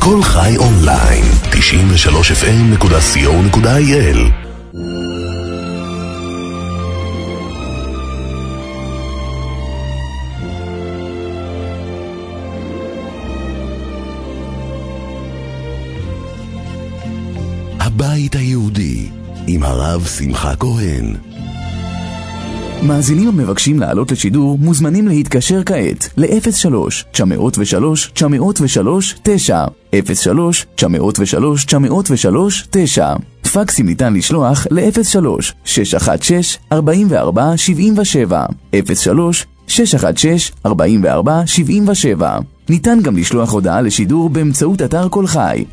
כל חי אונליין, 93fm.co.il. הבית היהודי עם הרב שמחה כהן. מאזינים המבקשים לעלות לשידור מוזמנים להתקשר כעת ל-03-903-903-9 03-903-903-9. פקסים ניתן לשלוח ל-03-616-4477 03-616-4477. ניתן גם לשלוח הודעה לשידור באמצעות אתר כל חי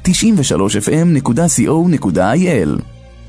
93fm.co.il.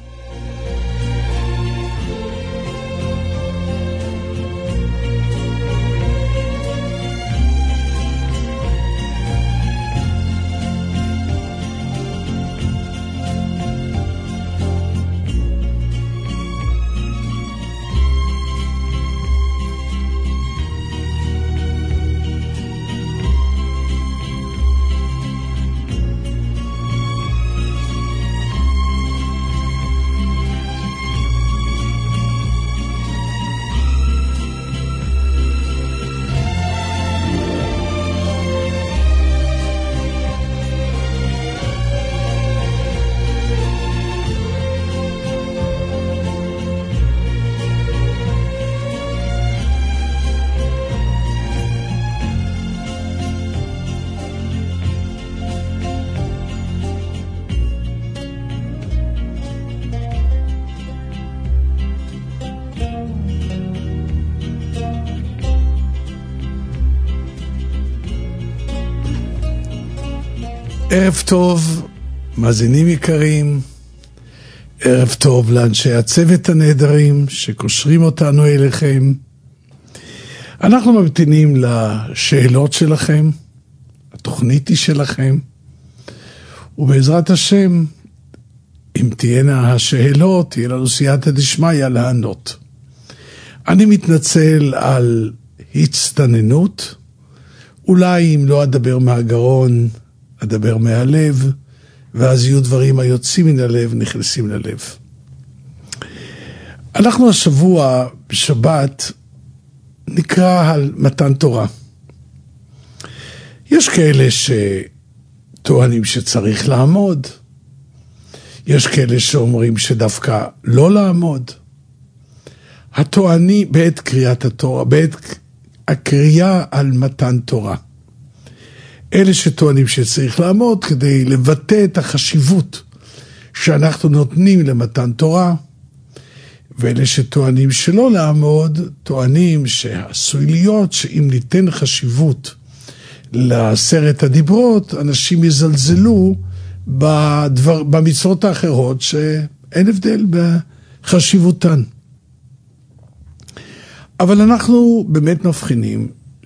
ערב טוב, מאזינים יקרים, ערב טוב לאנשי הצוות הנהדרים שקושרים אותנו אליכם. אנחנו ממתינים לשאלות שלכם, התוכנית היא שלכם, ובעזרת השם, אם תהיינה השאלות, תהיה לנו סייעתא דשמיא לענות. אני מתנצל על הצטננות, אולי אם לא אדבר מהגרון, אדבר מהלב, ואז יהיו דברים היוצאים מן הלב, נכנסים ללב. אנחנו השבוע בשבת נקרא על מתן תורה. יש כאלה שטוענים שצריך לעמוד, יש כאלה שאומרים שדווקא לא לעמוד. הטועני בעת קריאת התורה, בעת הקריאה על מתן תורה. אלה שטוענים שצריך לעמוד כדי לבטא את החשיבות שאנחנו נותנים למתן תורה, ואלה שטוענים שלא לעמוד, טוענים שעשוי להיות שאם ניתן חשיבות לעשרת הדיברות, אנשים יזלזלו במצוות האחרות שאין הבדל בחשיבותן. אבל אנחנו באמת מבחינים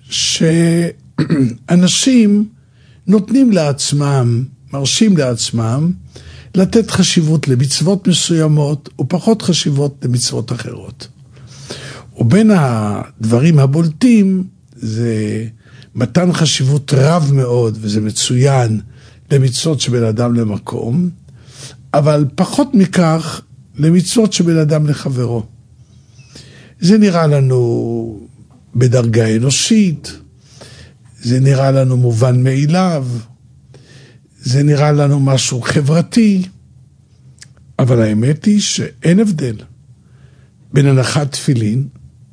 שאנשים נותנים לעצמם, מרשים לעצמם, לתת חשיבות למצוות מסוימות ופחות חשיבות למצוות אחרות. ובין הדברים הבולטים זה מתן חשיבות רב מאוד, וזה מצוין, למצוות שבין אדם למקום, אבל פחות מכך למצוות שבין אדם לחברו. זה נראה לנו בדרגה אנושית, זה נראה לנו מובן מאליו, זה נראה לנו משהו חברתי, אבל האמת היא שאין הבדל בין הנחת תפילין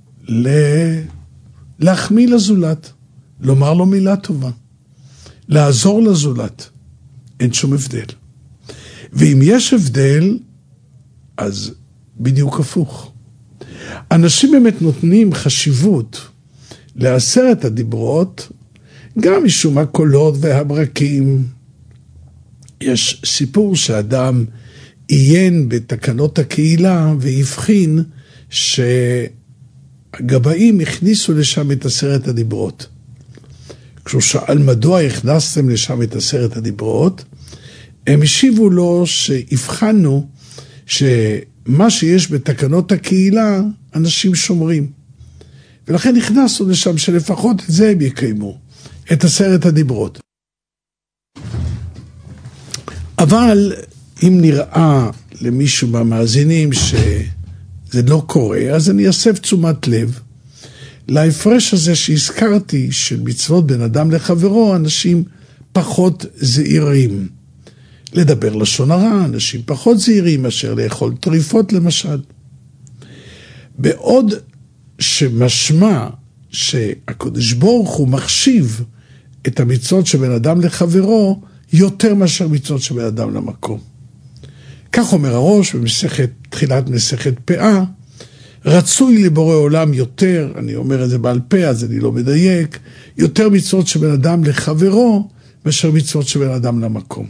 להחמיא לזולת, לומר לו מילה טובה, לעזור לזולת. אין שום הבדל. ואם יש הבדל, אז בדיוק הפוך. אנשים באמת נותנים חשיבות לעשרת הדיברות, גם משום הקולות והברקים. יש סיפור שאדם עיין בתקנות הקהילה והבחין שהגבאים הכניסו לשם את עשרת הדיברות. כשהוא שאל מדוע הכנסתם לשם את עשרת הדיברות, הם השיבו לו שהבחנו שמה שיש בתקנות הקהילה אנשים שומרים. ולכן נכנסנו לשם שלפחות את זה הם יקיימו, את עשרת הדיברות. אבל אם נראה למישהו במאזינים שזה לא קורה, אז אני אסב תשומת לב להפרש הזה שהזכרתי של מצוות בין אדם לחברו, אנשים פחות זהירים. לדבר לשון הרע, אנשים פחות זהירים מאשר לאכול טריפות למשל. בעוד שמשמע שהקדוש ברוך הוא מחשיב את המצוות שבין אדם לחברו יותר מאשר מצוות שבין אדם למקום. כך אומר הראש תחילת מסכת פאה, רצוי לבורא עולם יותר, אני אומר את זה בעל פה אז אני לא מדייק, יותר מצוות שבין אדם לחברו מאשר מצוות שבין אדם למקום.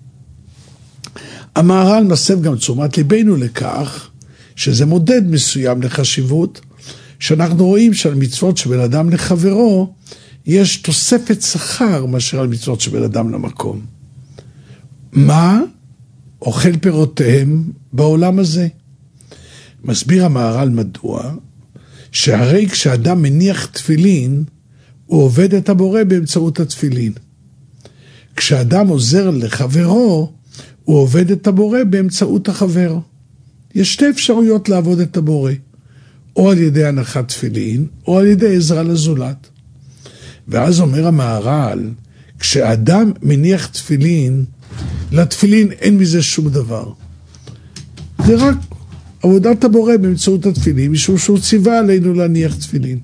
המהר"ל מסב גם תשומת ליבנו לכך שזה מודד מסוים לחשיבות, שאנחנו רואים שעל מצוות שבין אדם לחברו יש תוספת שכר מאשר על מצוות שבין אדם למקום. מה? אוכל פירותיהם בעולם הזה. מסביר המהר"ל מדוע, שהרי כשאדם מניח תפילין, הוא עובד את הבורא באמצעות התפילין. כשאדם עוזר לחברו, הוא עובד את הבורא באמצעות החבר. יש שתי אפשרויות לעבוד את הבורא, או על ידי הנחת תפילין, או על ידי עזרה לזולת. ואז אומר המהר"ל, כשאדם מניח תפילין, לתפילין אין מזה שום דבר. זה רק עבודת הבורא באמצעות התפילין, משום שהוא ציווה עלינו להניח תפילין.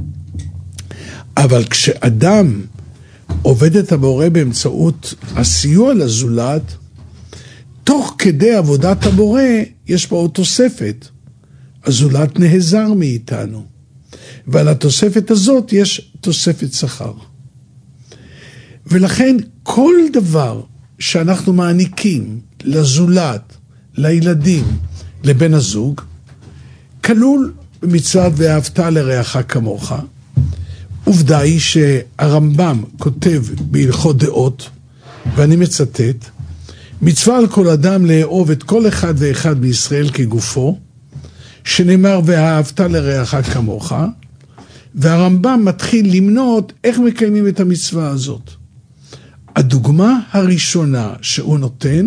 אבל כשאדם עובד את הבורא באמצעות הסיוע לזולת, תוך כדי עבודת הבורא יש פה עוד תוספת. הזולת נהזר מאיתנו. ועל התוספת הזאת יש תוספת שכר. ולכן כל דבר שאנחנו מעניקים לזולת, לילדים, לבן הזוג, כלול במצוות ואהבת לרעך כמוך. עובדה היא שהרמב"ם כותב בהלכות דעות, ואני מצטט, מצווה על כל אדם לאהוב את כל אחד ואחד בישראל כגופו, שנאמר ואהבת לרעך כמוך, והרמב"ם מתחיל למנות איך מקיימים את המצווה הזאת. הדוגמה הראשונה שהוא נותן,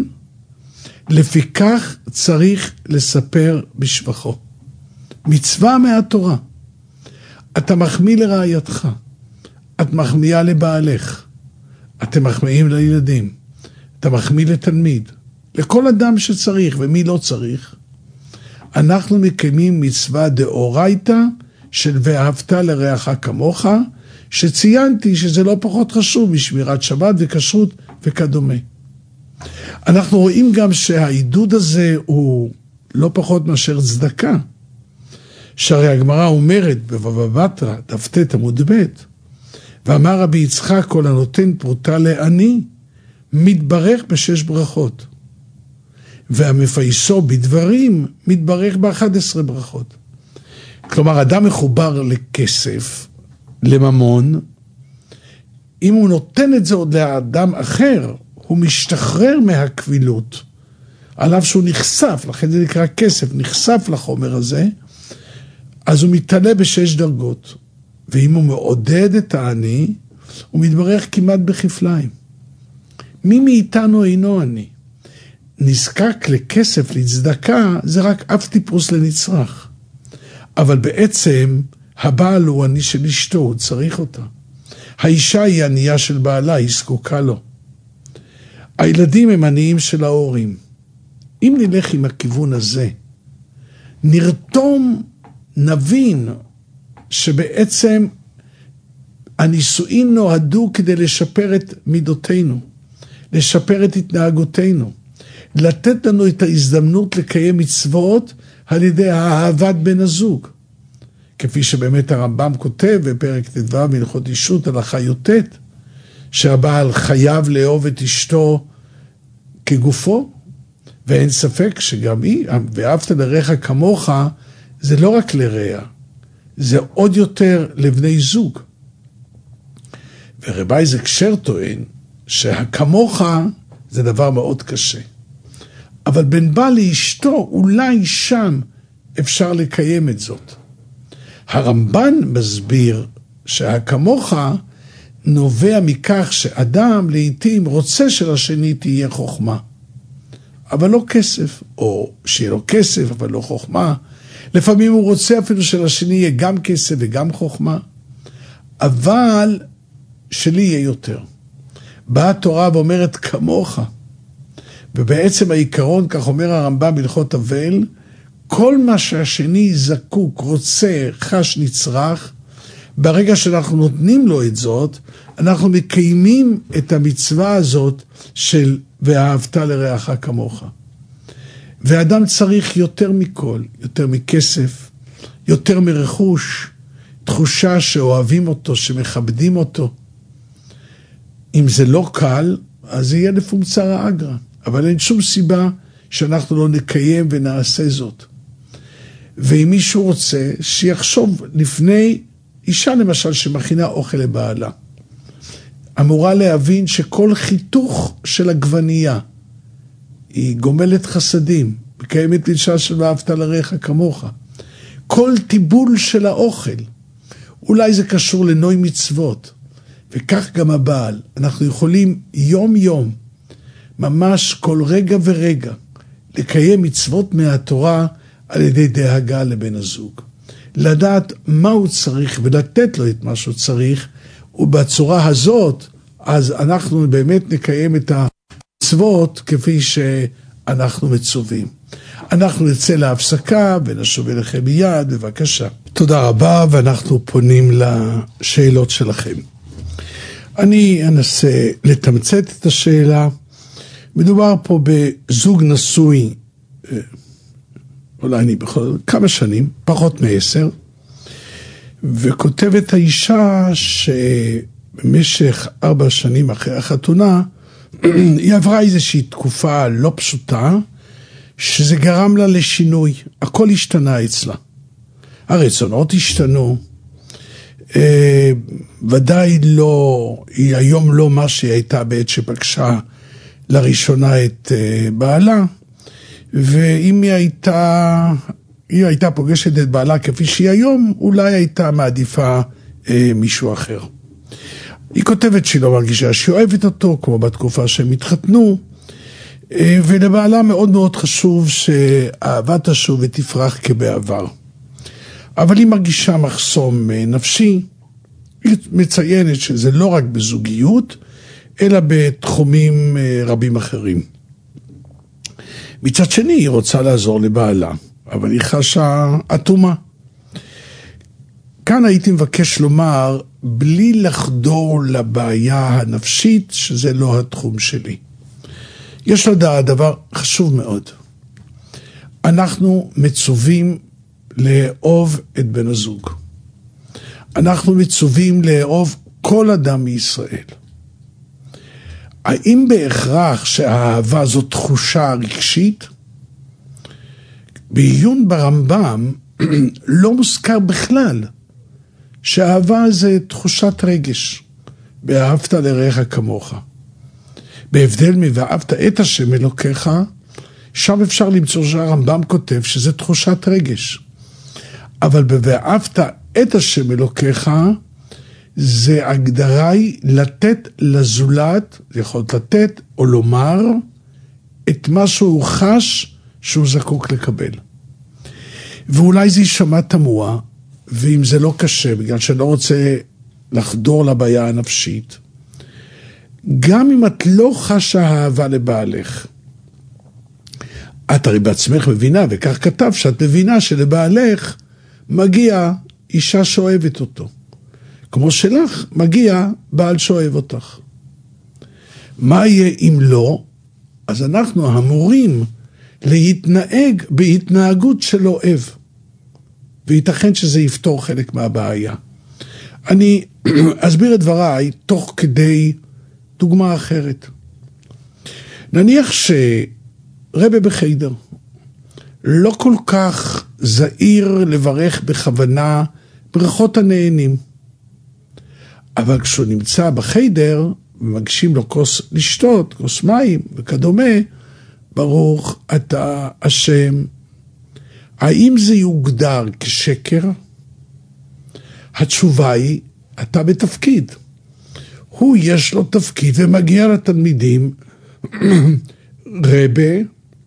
לפיכך צריך לספר בשבחו. מצווה מהתורה. אתה מחמיא לרעייתך, את מחמיאה לבעלך, אתם מחמיאים לילדים, אתה מחמיא לתלמיד, לכל אדם שצריך ומי לא צריך. אנחנו מקיימים מצווה דאורייתא של ואהבת לרעך כמוך, שציינתי שזה לא פחות חשוב משמירת שבת וכשרות וכדומה. אנחנו רואים גם שהעידוד הזה הוא לא פחות מאשר צדקה. שהרי הגמרא אומרת בבבא בתרא, דף ט עמוד ב', ואמר רבי יצחק כל הנותן פרוטה לעני, מתברך בשש ברכות. והמפייסו בדברים מתברך ב11 ברכות. כלומר, אדם מחובר לכסף, לממון, אם הוא נותן את זה עוד לאדם אחר, הוא משתחרר מהקבילות, עליו שהוא נחשף, לכן זה נקרא כסף, נחשף לחומר הזה, אז הוא מתעלה בשש דרגות. ואם הוא מעודד את העני, הוא מתברך כמעט בכפליים. מי מאיתנו אינו עני? נזקק לכסף, לצדקה, זה רק אף טיפוס לנצרך. אבל בעצם, הבעל הוא עני של אשתו, הוא צריך אותה. האישה היא ענייה של בעלה, היא זקוקה לו. הילדים הם עניים של ההורים. אם נלך עם הכיוון הזה, נרתום, נבין שבעצם הנישואין נועדו כדי לשפר את מידותינו, לשפר את התנהגותנו, לתת לנו את ההזדמנות לקיים מצוות על ידי אהבת בן הזוג. כפי שבאמת הרמב"ם כותב בפרק ט"ו בהלכות אישות הלכה י"ט, שהבעל חייב לאהוב את אשתו כגופו, ואין ספק שגם היא, ואהבת לרעך כמוך, זה לא רק לרע, זה עוד יותר לבני זוג. ורבי אייזק שר טוען שהכמוך זה דבר מאוד קשה. אבל בין בעל לאשתו, אולי שם אפשר לקיים את זאת. הרמב"ן מסביר שהכמוך נובע מכך שאדם לעתים רוצה שלשני תהיה חוכמה. אבל לא כסף, או שיהיה לו כסף, אבל לא חוכמה. לפעמים הוא רוצה אפילו שלשני יהיה גם כסף וגם חוכמה, אבל שלי יהיה יותר. באה התורה ואומרת כמוך, ובעצם העיקרון, כך אומר הרמב"ם בהלכות אבל, כל מה שהשני זקוק, רוצה, חש, נצרך, ברגע שאנחנו נותנים לו את זאת, אנחנו מקיימים את המצווה הזאת של ואהבת לרעך כמוך. ואדם צריך יותר מכל, יותר מכסף, יותר מרכוש, תחושה שאוהבים אותו, שמכבדים אותו. אם זה לא קל, אז זה יהיה לפומצרא אגרא. אבל אין שום סיבה שאנחנו לא נקיים ונעשה זאת. ואם מישהו רוצה, שיחשוב לפני אישה למשל שמכינה אוכל לבעלה. אמורה להבין שכל חיתוך של עגבנייה היא גומלת חסדים, מקיימת דרישה של ואהבת לרעך כמוך. כל טיבול של האוכל, אולי זה קשור לנוי מצוות, וכך גם הבעל. אנחנו יכולים יום יום, ממש כל רגע ורגע, לקיים מצוות מהתורה על ידי דאגה לבן הזוג. לדעת מה הוא צריך ולתת לו את מה שהוא צריך, ובצורה הזאת, אז אנחנו באמת נקיים את המצוות כפי שאנחנו מצווים. אנחנו נצא להפסקה ונשוב אליכם מיד, בבקשה. תודה רבה, ואנחנו פונים לשאלות שלכם. אני אנסה לתמצת את השאלה. מדובר פה בזוג נשוי, אולי אני בכל כמה שנים, פחות מ10, וכותבת האישה שבמשך 4 שנים אחרי החתונה, היא עברה איזושהי תקופה לא פשוטה, שזה גרם לה לשינוי. הכל השתנה אצלה. הרצונות השתנו, ודאי לא, היא היום לא מה שהיא הייתה בעת שפגשה לראשונה את בעלה, ואם היא הייתה פוגשת את בעלה כפי שהיא היום, אולי הייתה מעדיפה מישהו אחר. היא כותבת שהיא לא מרגישה שהיא אוהבת אותו, כמו בתקופה שהם התחתנו, ולבעלה מאוד מאוד חשוב שאהבה תשוב ותפרח כבעבר. אבל היא מרגישה מחסום נפשי, היא מציינת שזה לא רק בזוגיות, אלא בתחומים רבים אחרים. מצד שני היא רוצה לעזור לבעלה, אבל היא חשה אטומה. כאן הייתי מבקש לומר, בלי לחדור לבעיה הנפשית, שזה לא התחום שלי. יש לדעת דבר חשוב מאוד. אנחנו מצווים לאהוב את בן הזוג. אנחנו מצווים לאהוב כל אדם מישראל. האם בהכרח שהאהבה זו תחושה רגשית? בעיון ברמב"ם לא מוזכר בכלל שהאהבה זה תחושת רגש. ואהבת לרעך כמוך. בהבדל מ"ואהבת את השם אלוקיך", שם אפשר למצוא שהרמב"ם כותב שזה תחושת רגש. אבל ב"ואהבת את השם אלוקיך", זה הגדרה היא לתת לזולת, יכול לתת או לומר את מה שהוא חש שהוא זקוק לקבל. ואולי זה יישמע תמוה, ואם זה לא קשה, בגלל שאני לא רוצה לחדור לבעיה הנפשית, גם אם את לא חשה אהבה לבעלך, את הרי בעצמך מבינה, וכך כתב שאת מבינה שלבעלך מגיע אישה שאוהבת אותו. כמו שלך מגיע בעל שאוהב אותך. מה יהיה אם לא? אז אנחנו אמורים להתנהג בהתנהגות של אוהב. וייתכן שזה יפתור חלק מהבעיה. אני אסביר את דבריי תוך כדי דוגמה אחרת. נניח שרבי בחיידר לא כל כך זהיר לברך בכוונה ברכות הנהנים. אבל כשהוא נמצא בחיידר ומגשים לו כוס לשתות, כוס מים וכדומה, ברוך אתה השם. האם זה יוגדר כשקר? התשובה היא, אתה בתפקיד. הוא יש לו תפקיד ומגיע לתלמידים, רבה,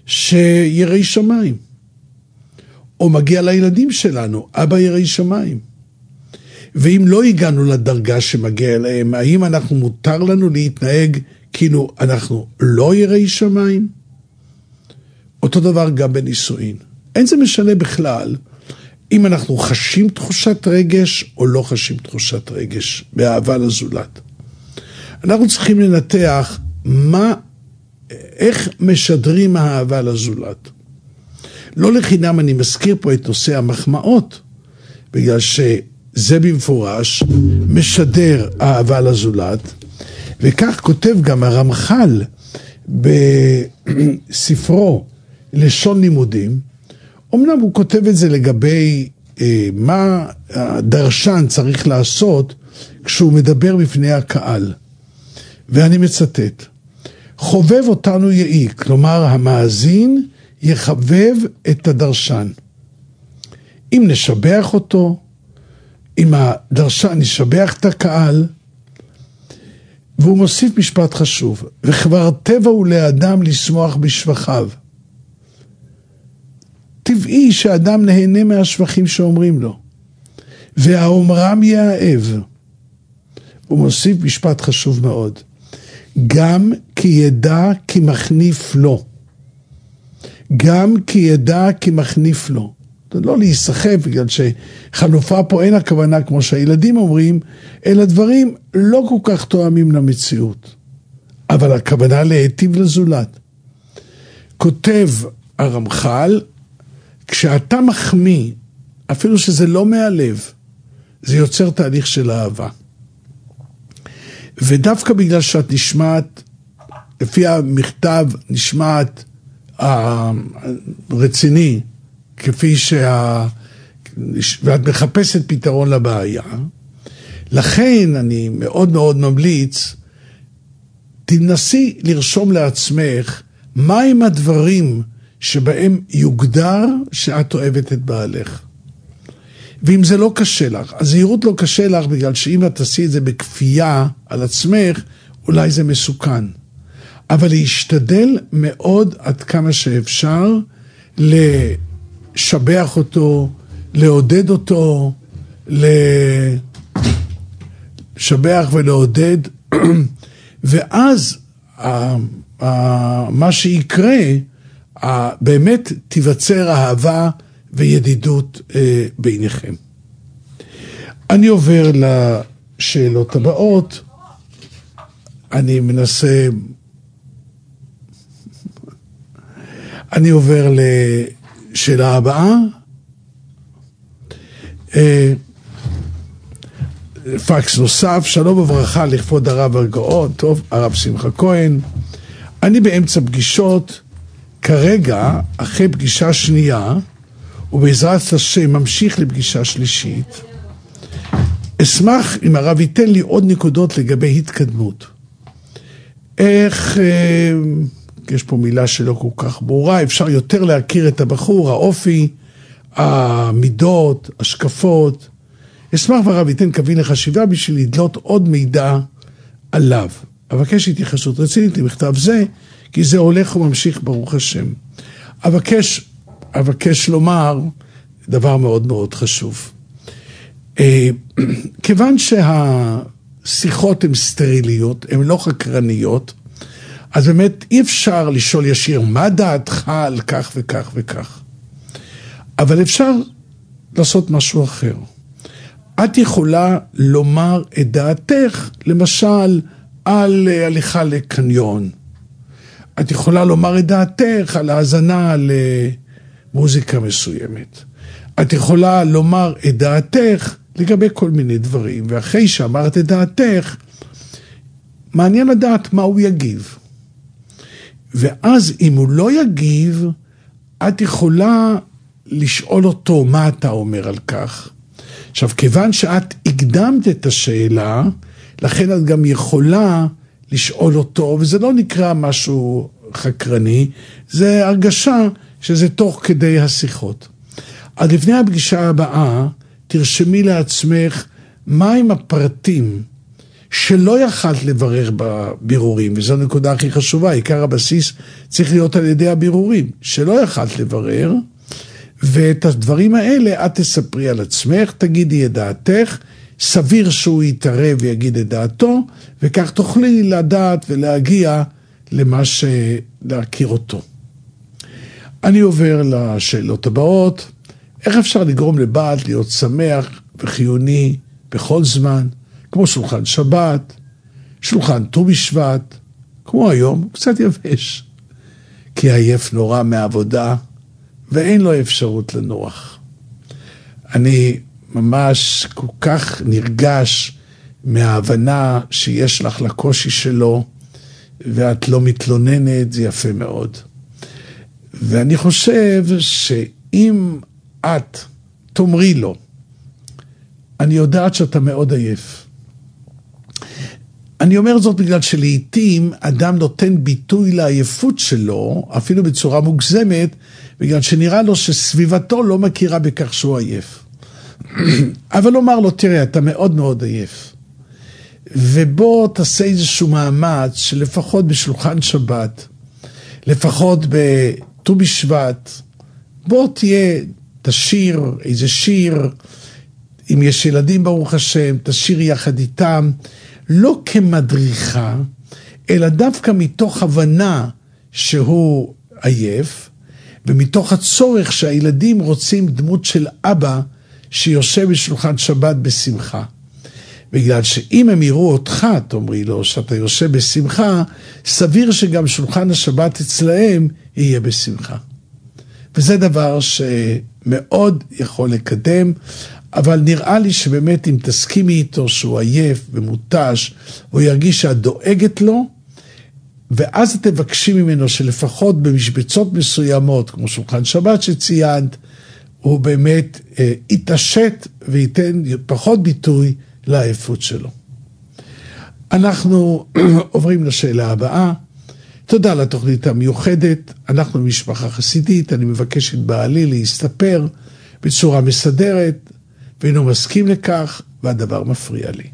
שיראי שמיים. או מגיע לילדים שלנו, אבא יראי שמיים. ואם לא הגענו לדרגה שמגיע אליהם, האם אנחנו מותר לנו להתנהג כאילו אנחנו לא יראי שמיים? אותו דבר גם בנישואין. אין זה משנה בכלל אם אנחנו חשים תחושת רגש או לא חשים תחושת רגש באהבה לזולת. אנחנו צריכים לנתח איך משדרים האהבה לזולת. לא לחינם אני מזכיר פה את נושא המחמאות, בגלל שזה במפורש משדר אהבה לזולת, וכך כותב גם הרמח"ל בספרו לשון לימודים. אמנם הוא כותב את זה לגבי מה הדרשן צריך לעשות כשהוא מדבר בפני הקהל. ואני מצטט, חובב אותנו יעי, כלומר המאזין יחבב את הדרשן. אם נשבח אותו, אם הדרשן נשבח את הקהל, והוא מוסיף משפט חשוב, וכבר טבע הוא לאדם לשמוח בשבחיו. טבעי שאדם נהנה מהשבחים שאומרים לו, והאומרם יאהב. הוא מוסיף משפט חשוב מאוד, גם כי ידע כי מחניף לו. גם כי ידע כי מחניף לו. לא להיסחף, בגלל שחנופה פה אין הכוונה כמו שהילדים אומרים, אלא דברים לא כל כך תואמים למציאות. אבל הכוונה להיטיב לזולת. כותב הרמח"ל, כשאתה מחמיא, אפילו שזה לא מהלב, זה יוצר תהליך של אהבה. ודווקא בגלל שאת נשמעת, לפי המכתב נשמעת רציני, כפי ואת מחפשת פתרון לבעיה, לכן אני מאוד מאוד ממליץ, תנסי לרשום לעצמך, מהם הדברים שבהם יוגדר שאת אוהבת את בעלך. ואם זה לא קשה לך, הזהירות לא קשה לך, בגלל שאם את תעשי את זה בכפייה על עצמך, אולי זה מסוכן. אבל להשתדל מאוד עד כמה שאפשר, לשבח אותו, לעודד אותו, לשבח ולעודד, ואז מה שיקרה, באמת תיווצר אהבה וידידות ביניכם. אני עובר לשאלות הבאות. אני עובר לשאלה הבאה. פקס נוסף, שלום וברכה לכבוד הרב הגאון, טוב, הרב שמחה כהן. אני באמצע פגישות, כרגע, אחרי פגישה שנייה, ובעזרת השם ממשיך לפגישה שלישית, אשמח אם הרב ייתן לי עוד נקודות לגבי התקדמות. איך, יש פה מילה שלא כל כך ברורה, אפשר יותר להכיר את הבחור, האופי, המידות, השקפות. אשמח והרב ייתן קווים לחשיבה בשביל לדלות עוד מידע עליו. אבקש התייחסות רצינית למכתב זה, כי זה הולך וממשיך ברוך השם. אבקש לומר דבר מאוד מאוד חשוב. כיוון שהשיחות הן סטריליות, הן לא חקרניות, אז באמת אי אפשר לשאול ישיר, מה דעתך על כך וכך וכך? אבל אפשר לעשות משהו אחר. את יכולה לומר את דעתך, למשל, על הליכה לקניון. את יכולה לומר את דעתך על האזנה למוזיקה מסוימת. את יכולה לומר את דעתך לגבי כל מיני דברים. ואחרי שאמרת את דעתך, מעניין לדעת מה הוא יגיב. ואז אם הוא לא יגיב, את יכולה לשאול אותו מה אתה אומר על כך. עכשיו, כיוון שאת הקדמת את השאלה, לכן את גם יכולה לשאול אותו, וזה לא נקרא משהו חקרני, זה הרגשה שזה תוך כדי השיחות. אז לפני הפגישה הבאה, תרשמי לעצמך מהם הפרטים שלא יכלת לברר בבירורים, וזו הנקודה הכי חשובה, עיקר הבסיס צריך להיות על ידי הבירורים, שלא יכלת לברר, ואת הדברים האלה את תספרי על עצמך, תגידי את דעתך, סביר שהוא יתערב ויגיד את דעתו, וכך תוכלי לדעת ולהגיע למה להכיר אותו. אני עובר לשאלות הבאות. איך אפשר לגרום לבעל להיות שמח וחיוני בכל זמן, כמו שולחן שבת, שולחן ט"ו בשבט, כמו היום, קצת יבש, כי עייף נורא מהעבודה ואין לו אפשרות לנוח. אני ממש כל כך נרגש מההבנה שיש לך לקושי שלו, ואת לא מתלוננת, זה יפה מאוד. ואני חושב שאם את תאמרי לו, אני יודעת שאתה מאוד עייף. אני אומר זאת בגלל שלעיתים אדם נותן ביטוי לעייפות שלו, אפילו בצורה מוגזמת, בגלל שנראה לו שסביבתו לא מכירה בכך שהוא עייף. אבל אומר לו, תראה, אתה מאוד מאוד עייף. ובוא תעשה איזשהו מאמץ שלפחות בשולחן שבת, לפחות בט"ו בשבט, בוא תשיר איזה שיר, אם יש ילדים ברוך השם, תשיר יחד איתם, לא כמדריכה, אלא דווקא מתוך הבנה שהוא עייף, ומתוך הצורך שהילדים רוצים דמות של אבא, שיושב בשולחן שבת בשמחה. בגלל שאם הם יראו אותך, תאמרי לו, שאתה יושב בשמחה, סביר שגם שולחן השבת אצלהם יהיה בשמחה. וזה דבר שמאוד יכול לקדם, אבל נראה לי שבאמת אם תסכימי איתו שהוא עייף ומותש, הוא ירגיש שאת דואגת לו, ואז את תבקשי ממנו שלפחות במשבצות מסוימות, כמו שולחן שבת שציינת, הוא באמת יתעשת וייתן פחות ביטוי לעייפות שלו. אנחנו עוברים לשאלה הבאה. תודה לתוכנית המיוחדת. אנחנו משפחה חסידית, אני מבקש את בעלי להסתפר בצורה מסדרת, ואינו מסכים לכך, והדבר מפריע לי.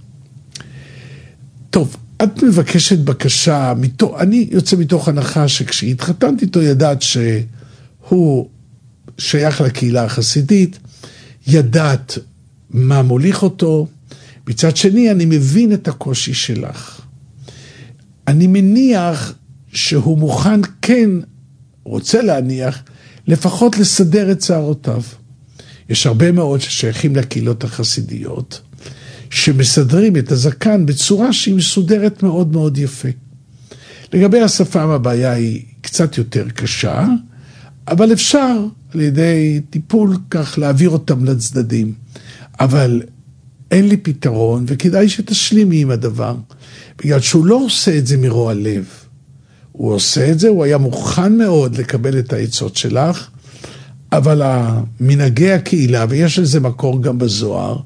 טוב, את מבקשת בקשה, אני יוצא מתוך הנחה שכשהתחתנתי איתו ידעת שהוא שייך לקהילה החסידית, ידעת מה מוליך אותו, מצד שני אני מבין את הקושי שלך. אני מניח שהוא מוכן, כן, רוצה להניח, לפחות לסדר את שערותיו. יש הרבה מאוד ששייכים לקהילות החסידיות, שמסדרים את הזקן בצורה שהיא מסודרת מאוד מאוד יפה. לגבי השפם הבעיה היא קצת יותר קשה, אבל אפשר על ידי טיפול כך להעביר אותם לצדדים. אבל אין לי פתרון, וכדאי שתשלימי עם הדבר, בגלל שהוא לא עושה את זה מרוע לב. הוא עושה את זה, הוא היה מוכן מאוד לקבל את העצות שלך, אבל מנהגי הקהילה, ויש לזה מקור גם בזוהר,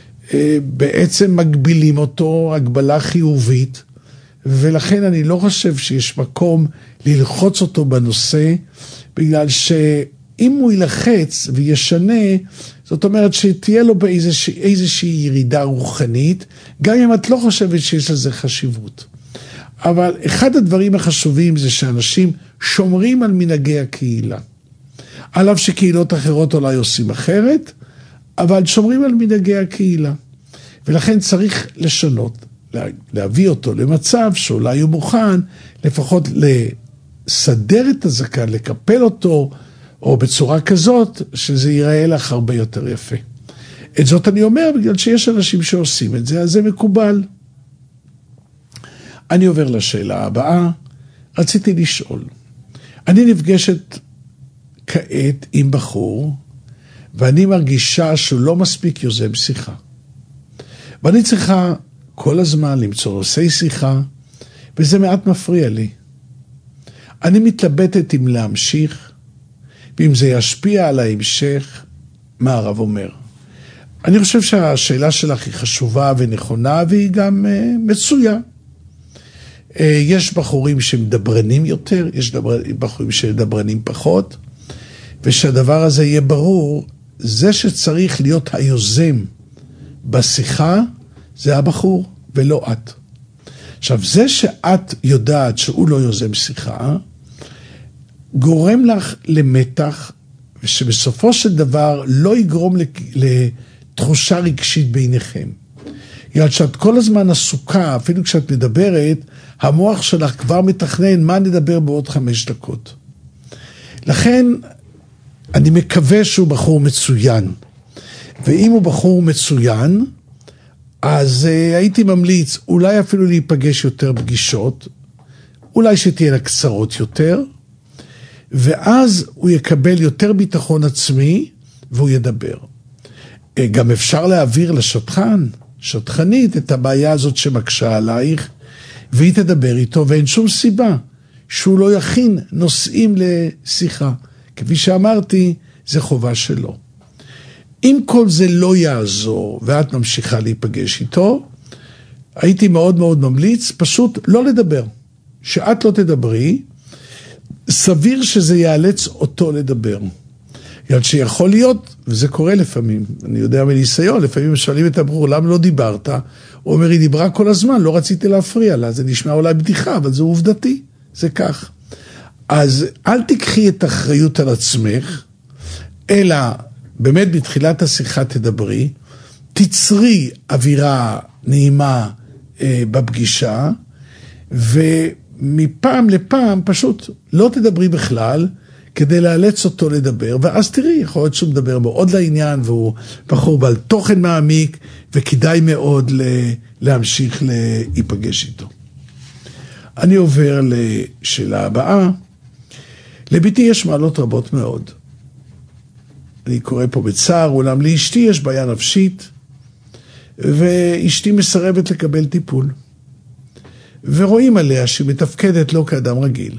בעצם מגבילים אותו, הגבלה חיובית, ולכן אני לא חושב שיש מקום ללחוץ אותו בנושא, בגלל שאם הוא ילחץ וישנה, זאת אומרת שתהיה לו באיזושהי ירידה רוחנית, גם אם את לא חושבת שיש לזה חשיבות. אבל אחד הדברים החשובים זה שאנשים שומרים על מנהגי הקהילה. עליו שקהילות אחרות אולי עושים אחרת, אבל שומרים על מנהגי הקהילה. ולכן צריך לשנות, להביא אותו למצב שאולי הוא מוכן, לפחות לסדר את הזקן, לקפל אותו, או בצורה כזאת, שזה ייראה לך הרבה יותר יפה. את זאת אני אומר, בגלל שיש אנשים שעושים את זה, אז זה מקובל. אני עובר לשאלה הבאה. רציתי לשאול, אני נפגשת כעת עם בחור, ואני מרגישה שהוא לא מספיק יוזם שיחה. ואני צריכה כל הזמן למצוא נושאי שיחה, וזה מעט מפריע לי. אני מתלבטת אם להמשיך, ואם זה ישפיע על ההמשך, מה הרב אומר. אני חושב שהשאלה שלך היא חשובה ונכונה, והיא גם מצויה. יש בחורים שמדברנים יותר, יש בחורים שמדברנים פחות, ושהדבר הזה יהיה ברור, זה שצריך להיות היוזם בשיחה, זה הבחור ולא את. עכשיו, זה שאת יודעת שהוא לא יוזם שיחה, גורם לך למתח, ושבסופו של דבר לא יגרום לתחושה רגשית ביניכם. יעד שאת כל הזמן עסוקה, אפילו כשאת מדברת, המוח שלך כבר מתכנן מה נדבר בעוד 5 דקות. לכן, אני מקווה שהוא בחור מצוין. ואם הוא בחור מצוין, אז הייתי ממליץ אולי אפילו להיפגש יותר פגישות, אולי שתהיינה קצרות יותר, ואז הוא יקבל יותר ביטחון עצמי, והוא ידבר. גם אפשר להעביר שטחנית, את הבעיה הזאת שמקשה עלייך, והיא תדבר איתו, ואין שום סיבה שהוא לא יכין נושאים לשיחה. כפי שאמרתי, זה חובה שלו. אם כל זה לא יעזור, ואת ממשיכה להיפגש איתו, הייתי מאוד מאוד ממליץ, פשוט לא לדבר. שאת לא תדברי, סביר שזה יאלץ אותו לדבר. יד שיכול להיות, וזה קורה לפעמים, אני יודע מניסיון, לפעמים שואלים את הבחור, למה לא דיברת? הוא אומר, היא דיברה כל הזמן, לא רציתי להפריע לה, זה נשמע אולי בדיחה, אבל זה עובדתי, זה כך. אז אל תקחי את האחריות על עצמך, אלא באמת בתחילת השיחה תדברי, תצרי אווירה נעימה בפגישה, ומפעם לפעם פשוט לא תדברי בכלל, כדי לאלץ אותו לדבר, ואז תראי, יכול להיות שהוא מדבר מאוד לעניין, והוא בחור בעל תוכן מעמיק, וכדאי מאוד להמשיך להיפגש איתו. אני עובר לשאלה הבאה. לביתי יש מעלות רבות מאוד. אני קורא פה בצער, אולם לאשתי יש בעיה נפשית, ואשתי מסרבת לקבל טיפול. ורואים עליה שהיא מתפקדת לא כאדם רגיל.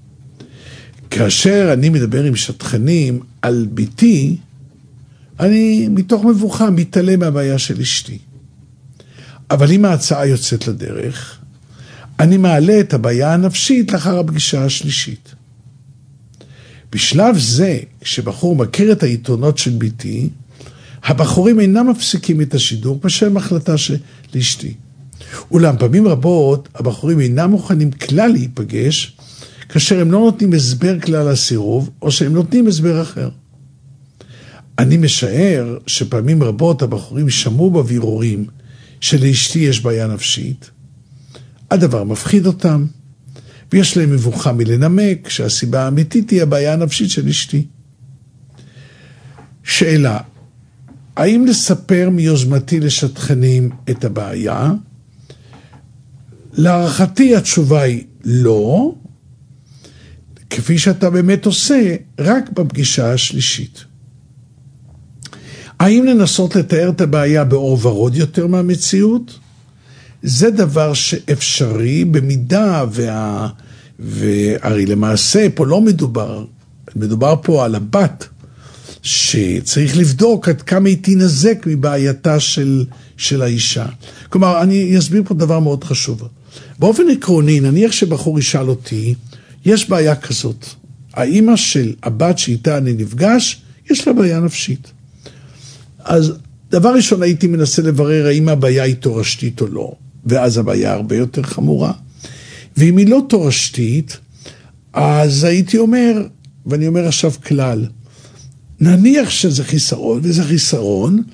כאשר אני מדבר עם שטחנים על ביתי, אני מתוך מבוכה מתעלם מהבעיה של אשתי. אבל אם ההצעה יוצאת לדרך, אני מעלה את הבעיה הנפשית לאחר הפגישה השלישית. בשלב זה, כשבחור מכיר את היתרונות של ביתי, הבחורים אינם מפסיקים את השידור בשם החלטה של אשתי. אולם פעמים רבות, הבחורים אינם מוכנים כלל להיפגש, כאשר הם לא נותנים הסבר כלל הסירוב, או שהם נותנים הסבר אחר. אני משער שפעמים רבות הבחורים שמעו בבירורים שלאשתי יש בעיה נפשית. הדבר מפחיד אותם, ויש להם מבוכה מלנמק שהסיבה האמיתית היא הבעיה הנפשית של אשתי. שאלה, האם לספר מיוזמתי לשטחנים את הבעיה? להערכתי התשובה היא לא, כפי שאתה באמת עושה, רק בפגישה השלישית. האם לנסות לתאר את הבעיה באור ורוד יותר מהמציאות? זה דבר שאפשרי במידה והרי למעשה פה לא מדובר פה על הבת, שצריך לבדוק עד כמה היא תינזק מבעייתה של האישה. כלומר, אני אסביר פה דבר מאוד חשוב. באופן עקרוני, נניח שבחור ישאל אותי, יש בעיה כזאת. האמא של הבת שאיתה אני נפגש, יש לה בעיה נפשית. אז דבר ראשון הייתי מנסה לברר האם הבעיה היא תורשתית או לא, ואז הבעיה הרבה יותר חמורה. ואם היא לא תורשתית, אז הייתי אומר, ואני אומר עכשיו כלל, נניח שזה חיסרון, וזה חיסרון,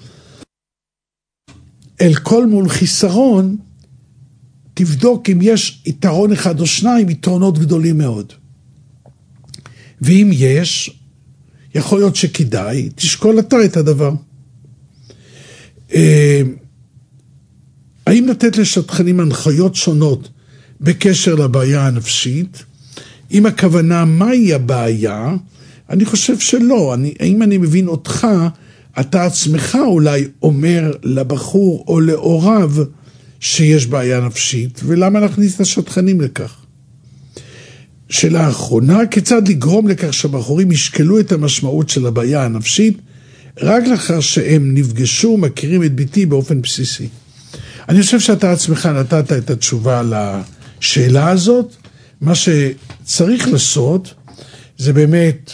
אל כל מול חיסרון, תבדוק אם יש יתרון אחד או שניים, יתרונות גדולים מאוד. ואם יש, יכול להיות שכדאי, תשקול אתה את הדבר. האם לתת לשטחנים הנחיות שונות בקשר לבעיה הנפשית? אם הכוונה מהי הבעיה, אני חושב שלא. האם אני מבין אותך, אתה עצמך אולי אומר לבחור או להוריו שיש בעיה נפשית, ולמה להכניס את השטחנים לכך? שאלה האחרונה, כיצד לגרום לכך שהבחורים ישקלו את המשמעות של הבעיה הנפשית, רק לאחר שהם נפגשו, מכירים את ביתי באופן בסיסי. אני חושב שאתה עצמך נתת את התשובה לשאלה הזאת. מה שצריך לעשות, זה באמת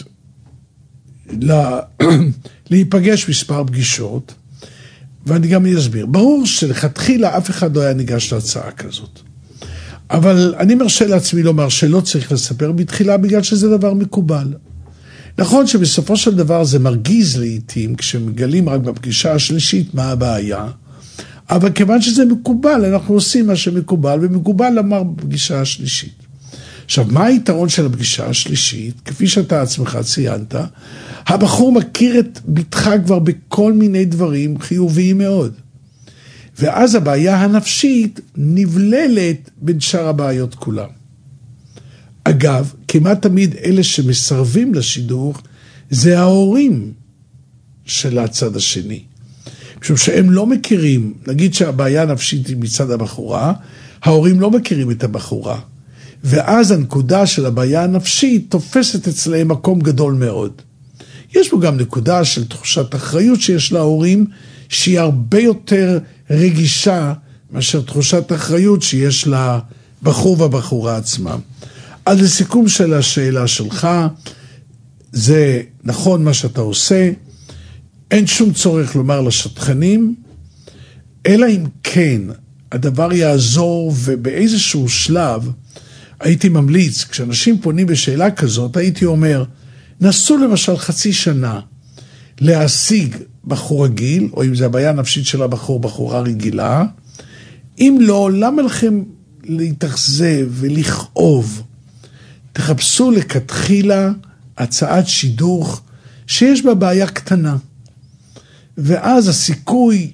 להיפגש מספר פגישות, ואני גם אסביר. ברור שלכתחילה אף אחד לא היה ניגש להצעה כזאת. אבל אני מרשה לעצמי לומר שלא צריך לספר בתחילה בגלל שזה דבר מקובל. נכון שבסופו של דבר זה מרגיז לעתים כשמגלים רק בפגישה השלישית מה הבעיה, אבל כיוון שזה מקובל, אנחנו עושים מה שמקובל, ומקובל לומר בפגישה השלישית. עכשיו, מה היתרון של הפגישה השלישית? כפי שאתה עצמך ציינת, הבחור מכיר את ביתך כבר בכל מיני דברים חיוביים מאוד. ואז הבעיה הנפשית נבללת בין שאר הבעיות כולם. אגב, כמעט תמיד אלה שמסרבים לשידור, זה ההורים של הצד השני. משום שהם לא מכירים, נגיד שהבעיה הנפשית היא מצד הבחורה, ההורים לא מכירים את הבחורה. ואז הנקודה של הבעיה הנפשית תופסת אצלהם מקום גדול מאוד. יש פה גם נקודה של תחושת אחריות שיש להורים, שהיא הרבה יותר רגישה מאשר תחושת אחריות שיש לבחור והבחורה עצמם. אז לסיכום של השאלה שלך, זה נכון מה שאתה עושה, אין שום צורך לומר לשטחנים, אלא אם כן הדבר יעזור, ובאיזשהו שלב הייתי ממליץ, כשאנשים פונים בשאלה כזאת, הייתי אומר, נסו למשל חצי שנה להשיג בחור רגיל, או אם זה הבעיה הנפשית של הבחור, בחורה רגילה, אם לא, למה לכם להתאכזב ולכאוב? תחפשו לכתחילה הצעת שידוך שיש בה בעיה קטנה. ואז הסיכוי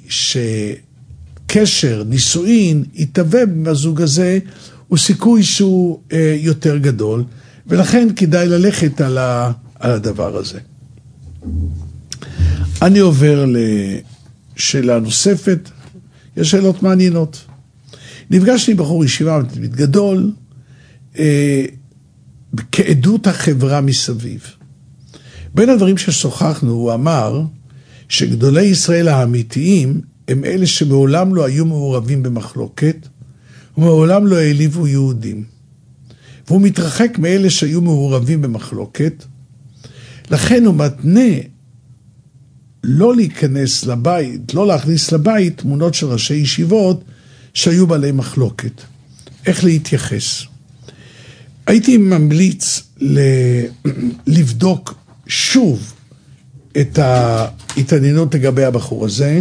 שקשר, נישואין, יתהווה בזוג הזה, הוא סיכוי שהוא יותר גדול, ולכן כדאי ללכת על הדבר הזה. אני עובר לשאלה נוספת, יש שאלות מעניינות. נפגשתי עם בחור ישיבה גדול, כעדות החברה מסביב. בין הדברים ששוחחנו, הוא אמר שגדולי ישראל האמיתיים הם אלה שמעולם לא היו מעורבים במחלוקת, ומעולם לא העליבו יהודים. והוא מתרחק מאלה שהיו מעורבים במחלוקת, לכן הוא מתנה לא להיכנס לבית, לא להכניס לבית תמונות של ראשי ישיבות שהיו בעלי מחלוקת. איך להתייחס? הייתי ממליץ לבדוק שוב את ההתעניינות לגבי הבחור הזה.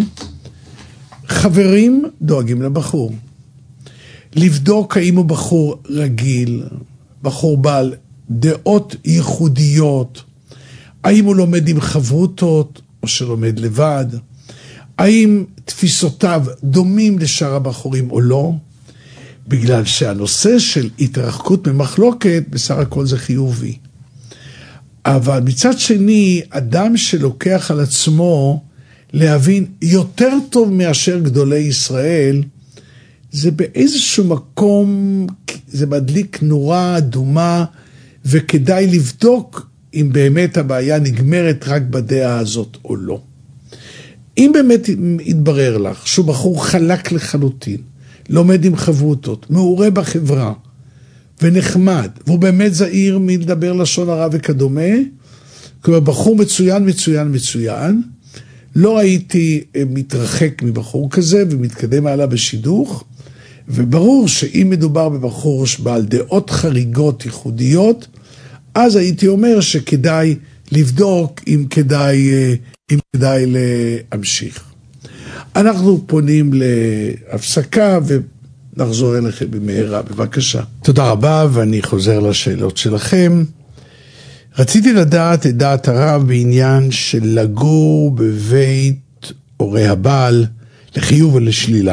חברים דואגים לבחור. לבדוק האם הוא בחור רגיל, בחור בעל דעות ייחודיות, האם הוא לומד עם חברותות או שלומד לבד, האם תפיסותיו דומים לשאר הבחורים או לא, בגלל שהנושא של התרחקות ממחלוקת בסך הכל זה חיובי. אבל מצד שני, אדם שלוקח על עצמו להבין יותר טוב מאשר גדולי ישראל, זה באיזשהו מקום, זה מדליק נורה אדומה, וכדאי לבדוק אם באמת הבעיה נגמרת רק בדעה הזאת או לא. אם באמת יתברר לך שהוא בחור חלק לחלוטין, לומד עם חברותות, מעורה בחברה, ונחמד, והוא באמת זהיר מלדבר לשון הרע וכדומה, כלומר בחור מצוין, מצוין, מצוין, לא הייתי מתרחק מבחור כזה ומתקדם עליו בשידוך, וברור שאם מדובר בבחור בעל דעות חריגות ייחודיות, אז הייתי אומר שכדאי לבדוק אם כדאי להמשיך. אנחנו פונים להפסקה ונחזור אליכם במהרה, בבקשה. תודה רבה, ואני חוזר לשאלות שלכם. רציתי לדעת את דעת הרב בעניין של לגור בבית הורי הבעל לחיוב ולשלילה.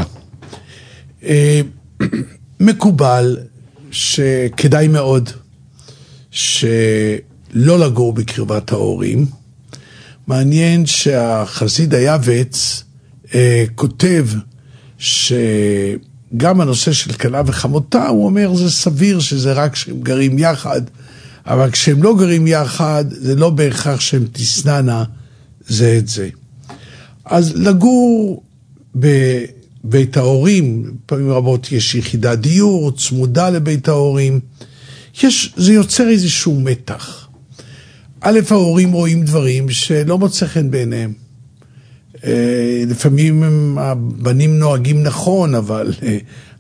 מקובל שכדאי מאוד שלא לגור בקרבת ההורים. מעניין שהחסיד היעבץ כותב שגם הנושא של כלה וחמותה, הוא אומר זה סביר שזה רק כשהם גרים יחד, אבל כשהם לא גרים יחד, זה לא בהכרח שהם תסננה זה את זה. אז לגור בבית ההורים, פעמים רבות יש יחידת דיור, צמודה לבית ההורים, זה יוצר איזשהו מתח. א', ההורים רואים דברים שלא מוצא חן בעיניהם. לפעמים הבנים נוהגים נכון, אבל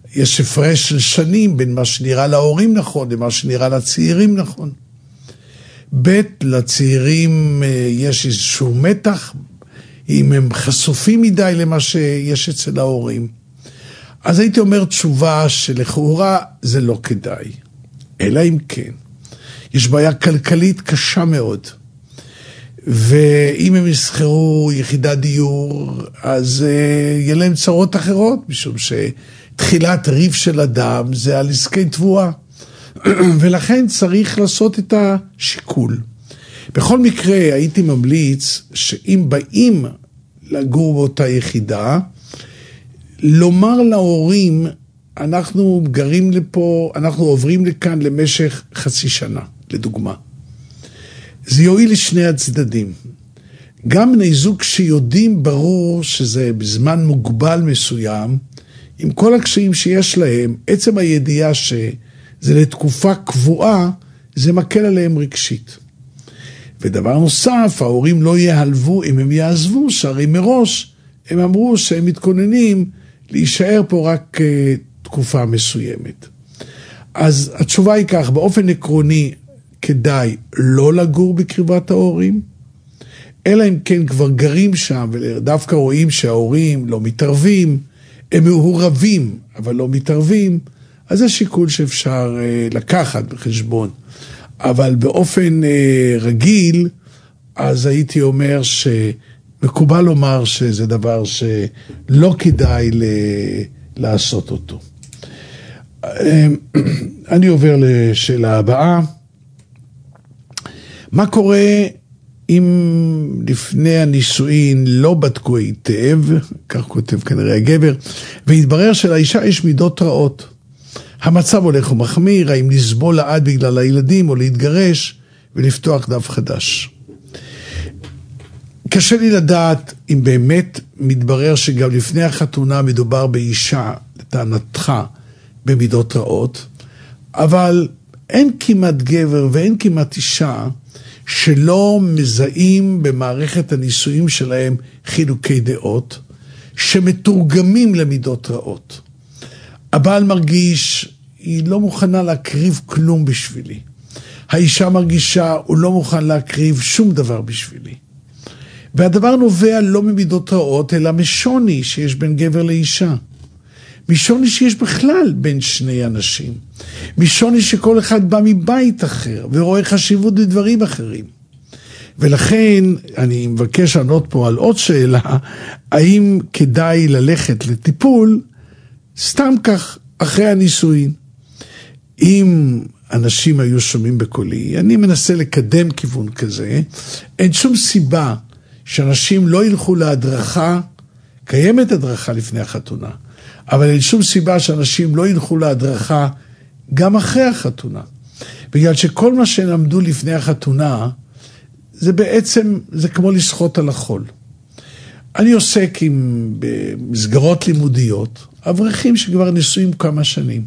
יש הפרש של שנים בין מה שנראה להורים נכון למה שנראה לצעירים נכון. ב' לצעירים יש איזשהו מתח, אם הם חשופים מדי למה שיש אצל ההורים. אז הייתי אומר תשובה שלכאורה זה לא כדאי. אלא אם כן, יש בעיה כלכלית קשה מאוד. ואם הם יסחרו יחידת דיור, אז יהיה להם צרות אחרות, משום שתחילת ריב של אדם זה על עסקי תבואה. ולכן צריך לעשות את השיקול. בכל מקרה, הייתי ממליץ שאם באים לגור באותה יחידה, לומר להורים, אנחנו גרים לפה, אנחנו עוברים לכאן למשך חצי שנה, לדוגמה. זה יועיל לשני הצדדים. גם בני זוג שיודעים ברור שזה בזמן מוגבל מסוים, עם כל הקשיים שיש להם, עצם הידיעה שזה לתקופה קבועה, זה מקל עליהם רגשית. ודבר נוסף, ההורים לא יעלבו אם הם יעזבו, שהרי מראש הם אמרו שהם מתכוננים להישאר פה רק תקופה מסוימת. אז התשובה היא כך, באופן עקרוני כדאי לא לגור בקרבת ההורים, אלא אם כן כבר גרים שם, ודווקא רואים שההורים לא מתערבים, הם מעורבים אבל לא מתערבים, אז זה שיקול שאפשר לקחת בחשבון. אבל באופן רגיל, אז הייתי אומר שמקובל לומר שזה דבר שלא כדאי לעשות אותו. אני עובר לשאלה הבאה. מה קורה אם לפני הנישואין לא בדקו היטב, כך כותב כנראה הגבר, והתברר שלאישה יש מידות רעות? המצב הולך ומחמיר, האם לסבול לעד בגלל הילדים או להתגרש ולפתוח דף חדש. קשה לי לדעת אם באמת מתברר שגם לפני החתונה מדובר באישה, לטענתך, במידות רעות, אבל אין כמעט גבר ואין כמעט אישה שלא מזהים במערכת הנישואים שלהם חילוקי דעות, שמתורגמים למידות רעות. הבעל מרגיש, היא לא מוכנה להקריב כלום בשבילי. האישה מרגישה, הוא לא מוכן להקריב שום דבר בשבילי. והדבר נובע לא ממידות רעות, אלא משוני שיש בין גבר לאישה. משוני שיש בכלל בין שני אנשים. משוני שכל אחד בא מבית אחר, ורואה חשיבות לדברים אחרים. ולכן אני מבקש לענות פה על עוד שאלה, האם כדאי ללכת לטיפול, סתם כך, אחרי הנישואין. אם אנשים היו שומעים בקולי, אני מנסה לקדם כיוון כזה, אין שום סיבה שאנשים לא ילכו להדרכה, קיימת הדרכה לפני החתונה, אבל אין שום סיבה שאנשים לא ילכו להדרכה גם אחרי החתונה. בגלל שכל מה שלמדו לפני החתונה, זה בעצם, זה כמו לשחות על החול. אני עוסק במסגרות לימודיות, אברכים שכבר נישואים כמה שנים.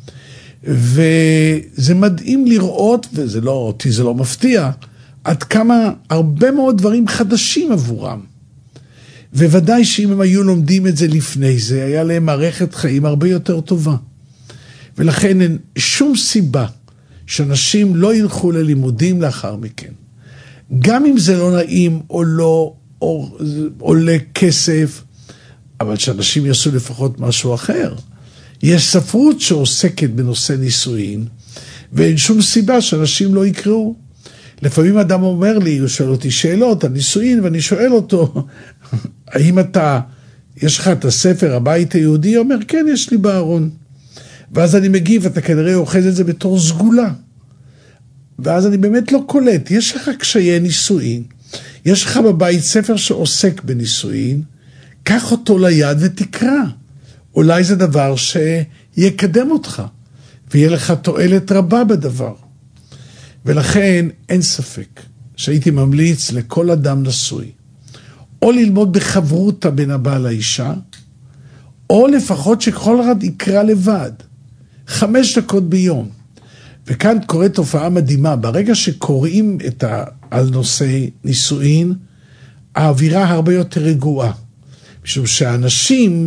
וזה מדהים לראות, וזה לא אותי, זה לא מפתיע, עד כמה הרבה מאוד דברים חדשים עבורם. וודאי שאם הם היו לומדים את זה לפני זה, היה להם מערכת חיים הרבה יותר טובה. ולכן אין שום סיבה שאנשים לא ילכו ללימודים לאחר מכן. גם אם זה לא נעים או לא, או עולה כסף, אבל שאנשים יעשו לפחות משהו אחר. יש ספרות שעוסקת בנושא נישואין, ואין שום סיבה שאנשים לא יקראו. לפעמים אדם אומר לי, הוא שואל אותי שאלות על נישואין, ואני שואל אותו, האם יש לך את הספר הבית היהודי? הוא אומר, כן, יש לי בארון. ואז אני מגיב, אתה כנראה אוחז את זה בתור סגולה. ואז אני באמת לא קולט, יש לך קשיי נישואין, יש לך בבית ספר שעוסק בנישואין, קח אותו ליד ותקרא. אולי זה דבר שיקדם אותך, ויהיה לך תועלת רבה בדבר. ולכן אין ספק שהייתי ממליץ לכל אדם נשוי, או ללמוד בחברותה בין הבעל לאישה, או לפחות שכל אחד יקרא לבד, 5 דקות ביום. וכאן קורית תופעה מדהימה, ברגע שקוראים על נושא נישואין, האווירה הרבה יותר רגועה, משום שהאנשים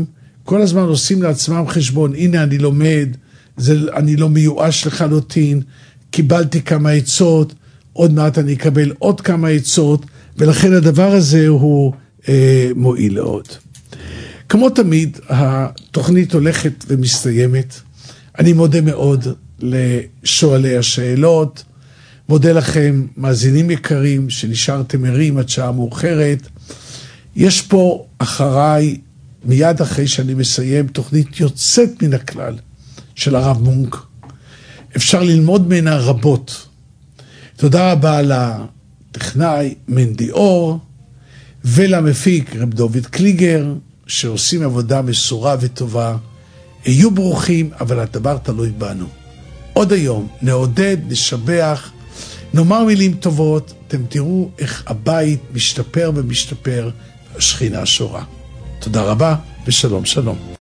כל הזמן עושים לעצמם חשבון, הנה אני לומד, אני לא מיואש לחלוטין, קיבלתי כמה עצות, עוד מעט אני אקבל עוד כמה עצות, ולכן הדבר הזה הוא מועיל מאוד. כמו תמיד, התוכנית הולכת ומסתיימת. אני מודה מאוד לשואלי השאלות, מודה לכם, מאזינים יקרים, שנשארתם ערים עד שעה מאוחרת. יש פה אחריי, מיד אחרי שאני מסיים, תוכנית יוצאת מן הכלל של הרב מונק. אפשר ללמוד ממנה רבות. תודה רבה לטכנאי מנדי אור, ולמפיק רב דוד קליגר, שעושים עבודה מסורה וטובה. היו ברוכים, אבל הדבר תלוי בנו. עוד היום נעודד, נשבח, נאמר מילים טובות, אתם תראו איך הבית משתפר ומשתפר, השכינה שורה. תודה רבה ושלום שלום.